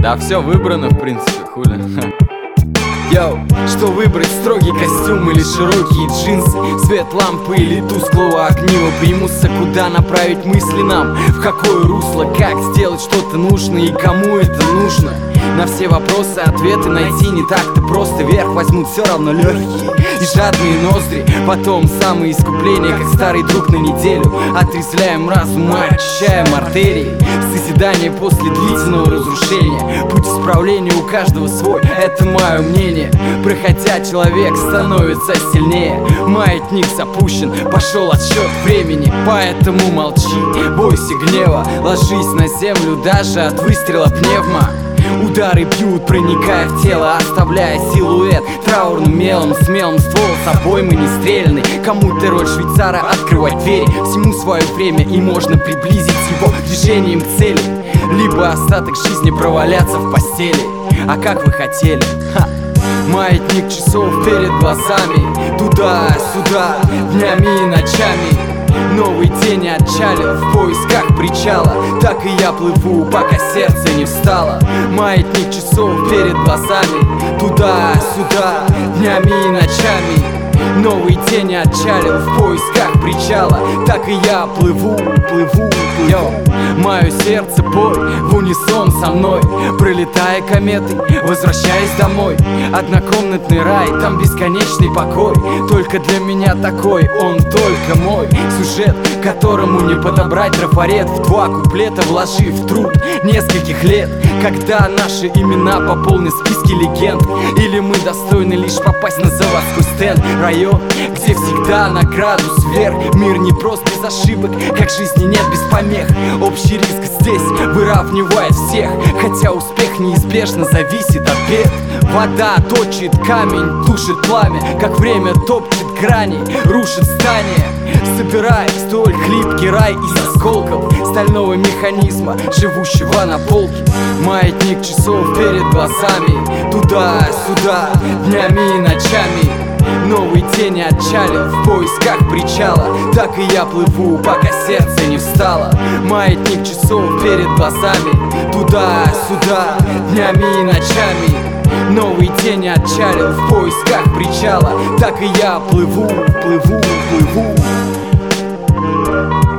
Да все выбрано, в принципе, хули. Йоу, что выбрать, строгий костюм или широкие джинсы, свет лампы или тусклого огнива, примуса, куда направить мысли нам, в какое русло, как сделать что-то нужно и кому это нужно. На все вопросы ответы найти не так-то просто, верх возьмут все равно легкие и жадные ноздри. Потом самое искупление, как старый друг на неделю, отрезвляем разум и очищаем артерии. Созидание после длительного разрушения, путь исправления у каждого свой, это мое мнение. Проходя, человек становится сильнее, маятник запущен, пошел отсчет времени. Поэтому молчи, бойся гнева, ложись на землю даже от выстрела пневмо. Удары бьют, проникая в тело, оставляя силуэт траурным мелом, смелым ствол с обоймой не стрелянный. Кому-то роль швейцара открывать двери, всему свое время, и можно приблизить его движением к цели, либо остаток жизни проваляться в постели. А как вы хотели? Маятник часов перед глазами, туда-сюда, днями и ночами. Новый день отчалил в поисках причала, так и я плыву, пока сердце не встало. Маятник часов перед глазами, туда-сюда, днями и ночами. Новый день отчалил в поисках причала, так и я плыву, плыву. Йоу, мое сердце бой в унисон со мной, пролетая кометой, возвращаясь домой. Однокомнатный рай, там бесконечный покой, только для меня такой, он только мой. Сюжет, которому не подобрать трафарет, в два куплета вложив труд нескольких лет. Когда наши имена пополнят списки легенд, или мы достойны лишь попасть на заводской стенд. Район, где всегда на градус вверх, мир не прост без ошибок, как жизни нет без помех. Общий риск здесь выравнивает всех, хотя успех неизбежно зависит от бед. Вода точит камень, тушит пламя, как время топчет грани, рушит здание. Собирай столь хлипкий рай из осколков стального механизма, живущего на полке. Маятник часов перед глазами, туда-сюда, днями и ночами. Новый день отчалил в поисках причала, так и я плыву, пока сердце не встало. Маятник часов перед глазами, туда-сюда, днями и ночами. Новый день отчалил в поисках причала, так и я плыву, плыву, плыву.